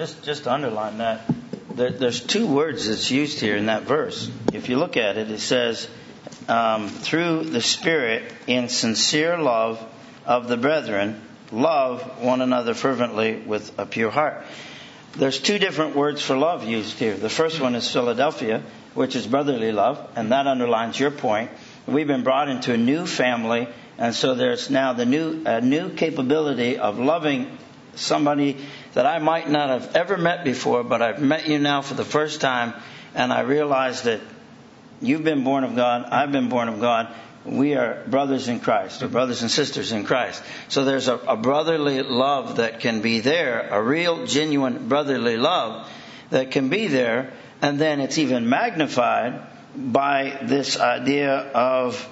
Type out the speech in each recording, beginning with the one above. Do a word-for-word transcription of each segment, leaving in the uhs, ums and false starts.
just, just to underline that, there, there's two words that's used here in that verse. If you look at it, it says, um, through the Spirit in sincere love of the brethren, love one another fervently with a pure heart. There's two different words for love used here. The first one is Philadelphia, which is brotherly love, and that underlines your point. We've been brought into a new family, and so there's now the new a new capability of loving somebody that I might not have ever met before, but I've met you now for the first time, and I realize that you've been born of God, I've been born of God. We are brothers in Christ, or brothers and sisters in Christ. So there's a, a brotherly love that can be there, a real, genuine brotherly love that can be there, and then it's even magnified by this idea of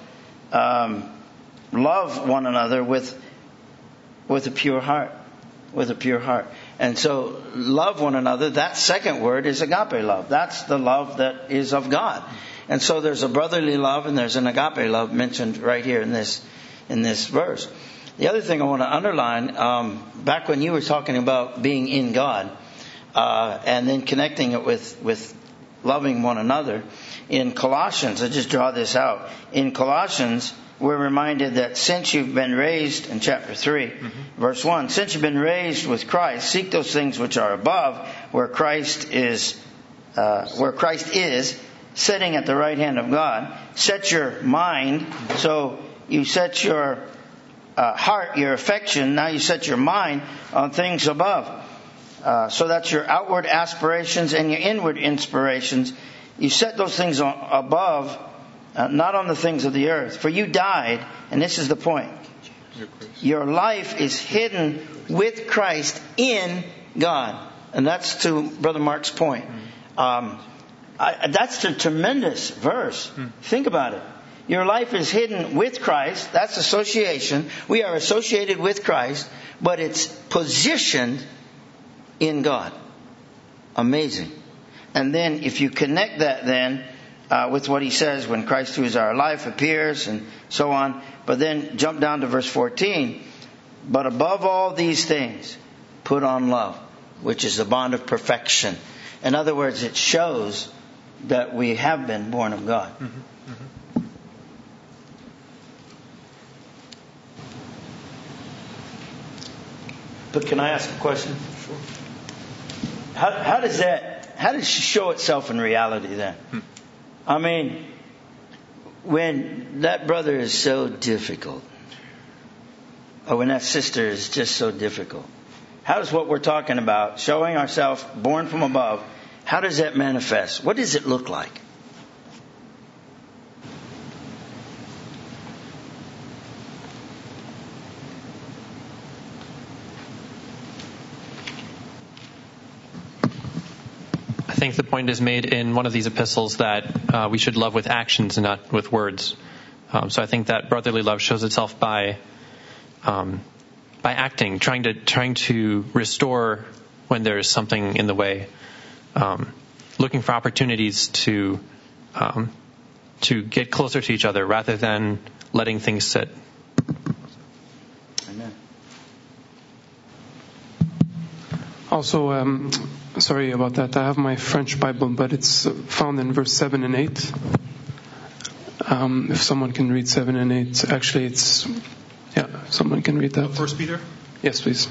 um, love one another with with a pure heart, with a pure heart. And so love one another, that second word is agape love. That's the love that is of God. And so there's a brotherly love and there's an agape love mentioned right here in this in this verse. The other thing I want to underline, um, back when you were talking about being in God, uh, and then connecting it with, with loving one another, in Colossians, I just draw this out. In Colossians, we're reminded that since you've been raised, in chapter three, mm-hmm. verse one, since you've been raised with Christ, seek those things which are above, where Christ is, uh, where Christ is, sitting at the right hand of God. Set your mind, so you set your uh, heart, your affection, now you set your mind on things above. Uh, so that's your outward aspirations and your inward inspirations. You set those things on, above, uh, not on the things of the earth. For you died, and this is the point. Your life is hidden with Christ in God. And that's to Brother Mark's point. Um, I, that's a tremendous verse. Hmm. Think about it. Your life is hidden with Christ. That's association. We are associated with Christ, but it's positioned in God. Amazing. And then if you connect that then uh, with what he says when Christ who is our life appears and so on. But then jump down to verse fourteen. But above all these things, put on love, which is the bond of perfection. In other words, it shows that we have been born of God. Mm-hmm. Mm-hmm. But can I ask a question? Sure. How, how does that, how does it show itself in reality then? Hmm. I mean, when that brother is so difficult, or when that sister is just so difficult, how does what we're talking about, showing ourselves born from above, how does that manifest? What does it look like? I think the point is made in one of these epistles that uh, we should love with actions and not with words. Um, so I think that brotherly love shows itself by um, by acting, trying to trying to restore when there is something in the way. Um, looking for opportunities to um, to get closer to each other rather than letting things sit. Amen. Also, um, sorry about that. I have my French Bible, but it's found in verse seven and eight. Um, if someone can read seven and eight, actually, it's yeah. Someone can read that. First Peter. Yes, please.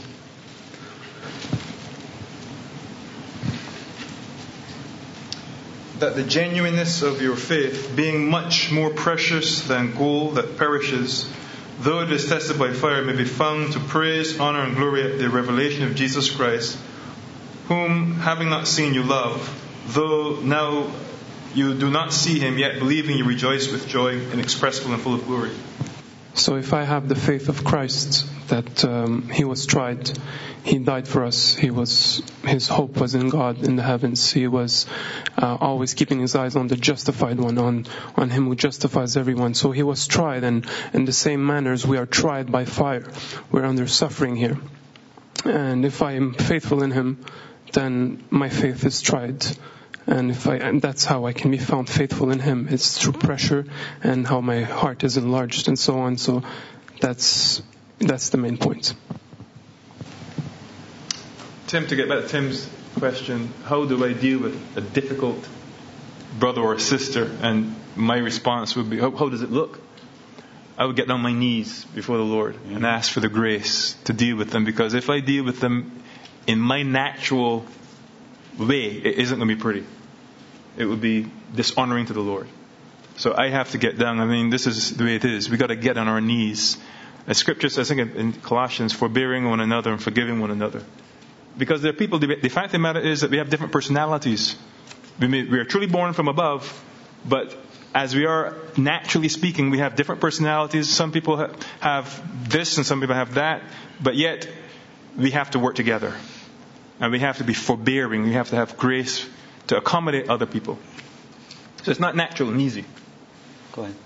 That the genuineness of your faith, being much more precious than gold that perishes, though it is tested by fire, may be found to praise, honor, and glory at the revelation of Jesus Christ, whom, having not seen, you love, though now you do not see him, yet believing you rejoice with joy inexpressible and full of glory. So if I have the faith of Christ, that um, he was tried, he died for us, he was, his hope was in God in the heavens, he was uh, always keeping his eyes on the justified one, on, on him who justifies everyone. So he was tried, and in the same manner as we are tried by fire, we're under suffering here. And if I am faithful in him, then my faith is tried. And if I, and that's how I can be found faithful in him. It's through pressure and how my heart is enlarged and so on. So that's, that's the main point. Tim, to get back to Tim's question, how do I deal with a difficult brother or sister? And my response would be, how, how does it look? I would get on my knees before the Lord mm-hmm. and ask for the grace to deal with them. Because if I deal with them in my natural way, it isn't going to be pretty. It would be dishonoring to the Lord. So I have to get down. I mean, this is the way it is. We've got to get on our knees. As Scripture says, I think in Colossians, forbearing one another and forgiving one another. Because there are people, the fact of the matter is that we have different personalities. We, may, we are truly born from above, but as we are naturally speaking, we have different personalities. Some people ha- have this and some people have that, but yet we have to work together. And we have to be forbearing. We have to have grace to accommodate other people. So it's not natural and easy. Go ahead.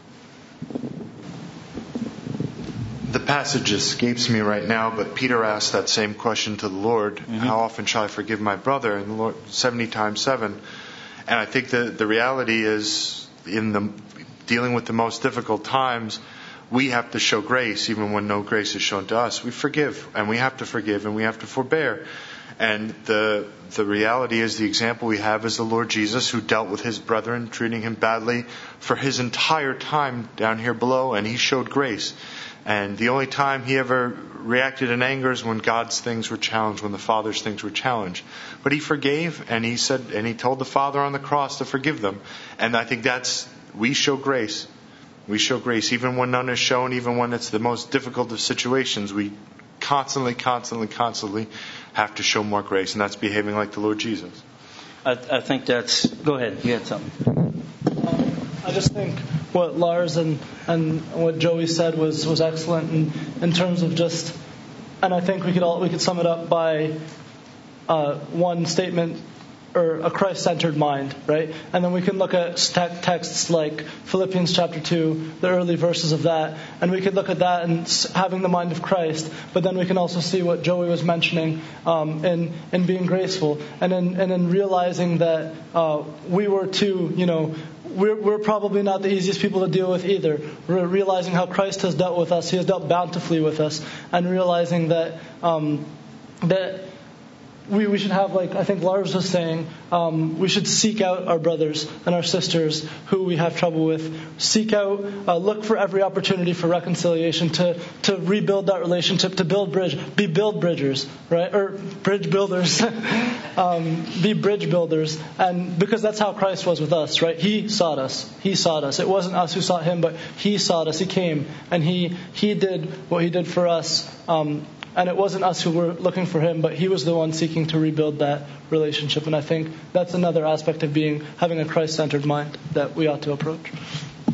The passage escapes me right now, but Peter asked that same question to the Lord. Mm-hmm. How often shall I forgive my brother? And the Lord, seventy times seven. And I think the, the reality is, in the dealing with the most difficult times, we have to show grace even when no grace is shown to us. We forgive, and we have to forgive, and we have to forbear. And the the reality is, the example we have is the Lord Jesus, who dealt with his brethren, treating him badly for his entire time down here below, and he showed grace. And the only time he ever reacted in anger is when God's things were challenged, when the Father's things were challenged. But he forgave, and he said, and he told the Father on the cross to forgive them. And I think that's, we show grace. We show grace even when none is shown, even when it's the most difficult of situations. We constantly, constantly, constantly have to show more grace, and that's behaving like the Lord Jesus. I, I think that's, go ahead, you had something. I just think what Lars and, and what Joey said was, was excellent in, in terms of just, and I think we could all we could sum it up by uh, one statement, or a Christ-centered mind, right? And then we can look at te- texts like Philippians chapter two, the early verses of that, and we could look at that and having the mind of Christ. But then we can also see what Joey was mentioning um, in in being graceful, and in and in realizing that uh, we were too, you know. We're, we're probably not the easiest people to deal with either. We're realizing how Christ has dealt with us. He has dealt bountifully with us. And realizing that um, that we, we should have, like I think Lars was saying, um, we should seek out our brothers and our sisters who we have trouble with. Seek out, uh, look for every opportunity for reconciliation, to, to rebuild that relationship, to build bridge. Be build bridgers, right? Or bridge builders. um, be bridge builders. And because that's how Christ was with us, right? He sought us. He sought us. It wasn't us who sought him, but he sought us. He came and he he did what he did for us. Um, And it wasn't us who were looking for him, but he was the one seeking to rebuild that relationship. And I think that's another aspect of being having a Christ-centered mind that we ought to approach.